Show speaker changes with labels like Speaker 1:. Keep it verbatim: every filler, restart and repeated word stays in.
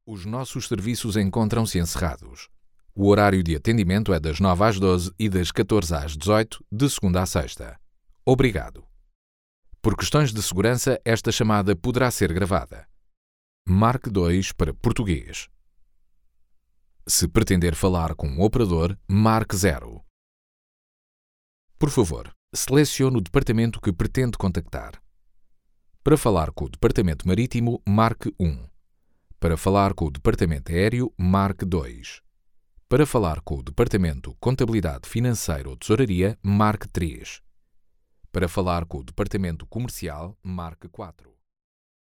Speaker 1: Os nossos serviços encontram-se encerrados. O horário de atendimento é das nove às doze e das catorze às dezoito, de segunda a sexta. Obrigado. Por questões de segurança, esta chamada poderá ser gravada. Marque dois para português. Se pretender falar com um operador, marque zero. Por favor, selecione o departamento que pretende contactar. Para falar com o departamento marítimo, marque um. Para falar com o departamento aéreo, marque dois. Para falar com o departamento contabilidade financeira ou tesouraria, marque três. Para falar com o departamento comercial, marque quatro.